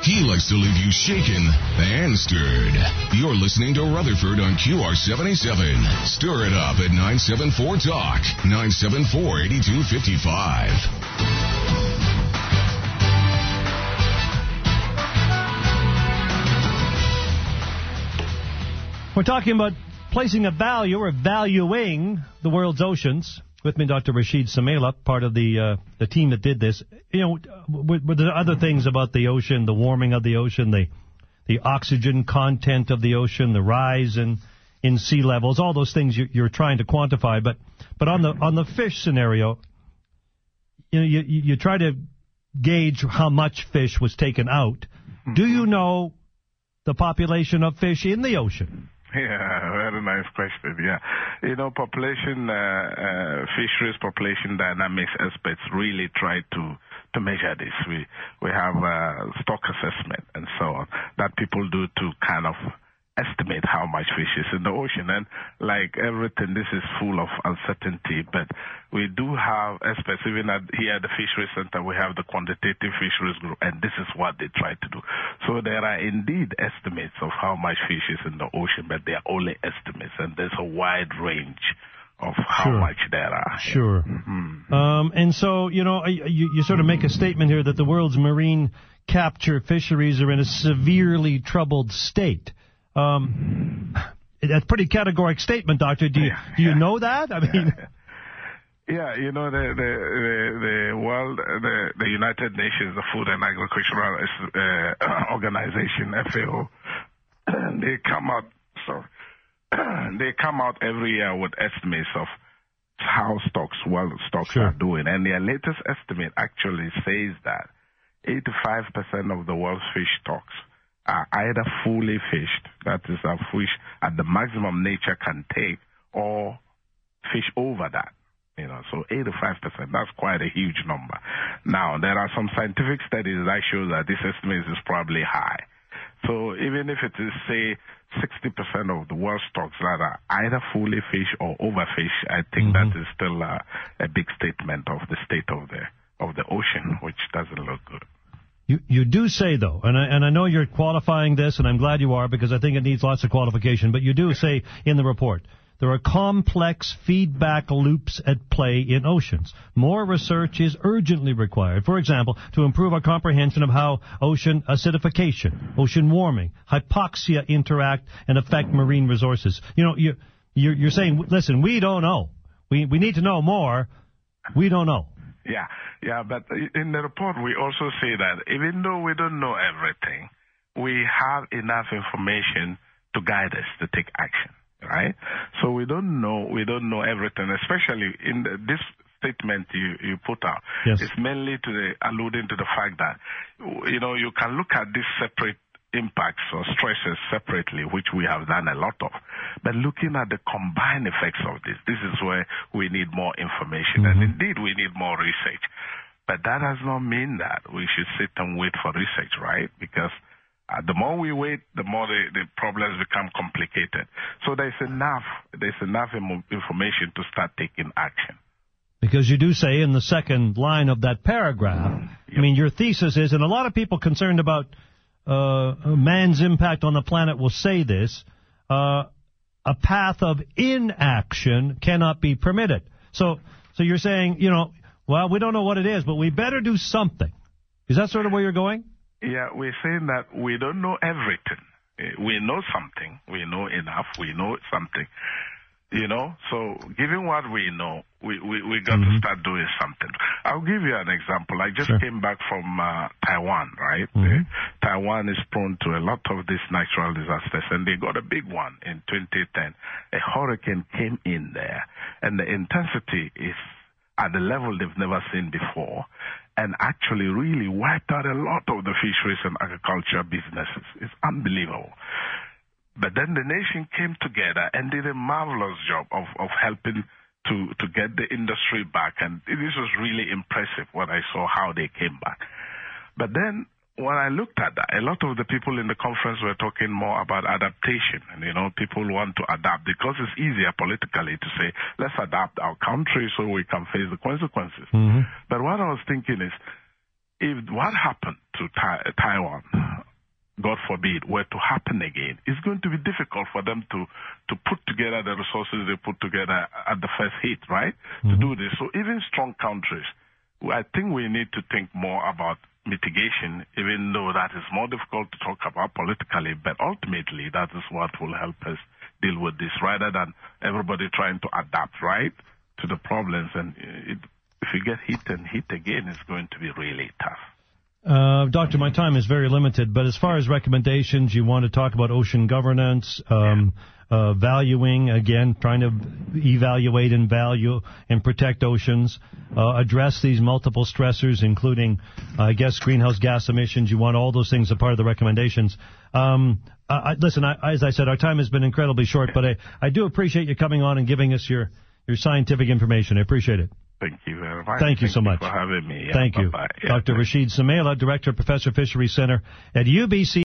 He likes to leave you shaken and stirred. You're listening to Rutherford on QR77. Stir it up at 974 Talk, 974-8255. We're talking about placing a value or valuing the world's oceans. With me, Dr. Rashid Sumaila, part of the team that did this. You know, were there other things about the ocean, the warming of the ocean, the oxygen content of the ocean, the rise in sea levels, all those things you're trying to quantify. But on the fish scenario, you know, you try to gauge how much fish was taken out. Do you know the population of fish in the ocean? Yeah, very nice question. Yeah, you know, fisheries population dynamics experts really try to measure this. We have stock assessment and so on that people do to kind of estimate how much fish is in the ocean. And like everything, this is full of uncertainty. But we do have experts, even here at the Fisheries Center, we have the quantitative fisheries group, and this is what they try to do. So there are indeed estimates of how much fish is in the ocean, but they are only estimates, and there's a wide range of how much there are. Sure. Mm-hmm. And so, you know, you sort of make a statement here that the world's marine capture fisheries are in a severely troubled state. That's a pretty categorical statement, Doctor. Do you know that? I mean, yeah, you know, the world, the United Nations, the Food and Agricultural Organization, FAO, they come out every year with estimates of how world stocks are doing, and their latest estimate actually says that 85% of the world's fish stocks are either fully fished, that is, a fish at the maximum nature can take, or fish over that. You know, so 85%, that's quite a huge number. Now, there are some scientific studies that show that this estimate is probably high. So even if it is, say, 60% of the world stocks that are either fully fished or overfished, I think that is still a big statement of the state of the ocean, which doesn't look good. You do say, though, and I know you're qualifying this, and I'm glad you are, because I think it needs lots of qualification, but you do say in the report, there are complex feedback loops at play in oceans. More research is urgently required, for example, to improve our comprehension of how ocean acidification, ocean warming, hypoxia interact and affect marine resources. You know, you're saying, listen, we don't know. We need to know more. We don't know. Yeah, but in the report we also say that even though we don't know everything, we have enough information to guide us to take action, right? So we don't know everything, especially in this statement you put out. Yes. It's mainly alluding to the fact that, you know, you can look at these separate impacts or stresses separately, which we have done a lot of. But looking at the combined effects of this is where we need more information. And indeed, we need more research. But that does not mean that we should sit and wait for research, right? Because the more we wait, the more the problems become complicated. So there's enough information to start taking action. Because you do say in the second line of that paragraph, I mean, your thesis is, and a lot of people concerned about man's impact on the planet will say this, a path of inaction cannot be permitted. So you're saying, you know, well, we don't know what it is, but we better do something. Is that sort of where you're going? Yeah, we're saying that we don't know everything. We know something. We know enough. We know something. You know, so given what we know, we got to start doing something. I'll give you an example. I just came back from Taiwan, right? Taiwan is prone to a lot of these natural disasters, and they got a big one in 2010. A hurricane came in there, and the intensity is at the level they've never seen before, and actually really wiped out a lot of the fisheries and agriculture businesses. It's unbelievable. But then the nation came together and did a marvelous job of helping to get the industry back. And this was really impressive when I saw how they came back. But then when I looked at that, a lot of the people in the conference were talking more about adaptation. And, you know, people want to adapt because it's easier politically to say, let's adapt our country so we can face the consequences. But what I was thinking is, if what happened to Taiwan God forbid, were to happen again, it's going to be difficult for them to put together the resources they put together at the first hit, right, to do this. So even strong countries, I think we need to think more about mitigation, even though that is more difficult to talk about politically, but ultimately that is what will help us deal with this, rather than everybody trying to adapt, right, to the problems. And if you get hit and hit again, it's going to be really tough. Doctor, my time is very limited, but as far as recommendations, you want to talk about ocean governance, valuing, again, trying to evaluate and value and protect oceans, address these multiple stressors, including, I guess, greenhouse gas emissions. You want all those things a part of the recommendations. Listen, as I said, our time has been incredibly short, but I do appreciate you coming on and giving us your scientific information. I appreciate it. Thank you very much. Thank you so much. For having me. Thank you. Bye-bye. Dr. Rashid Sumaila, Director of Professor Fisheries Center at UBC.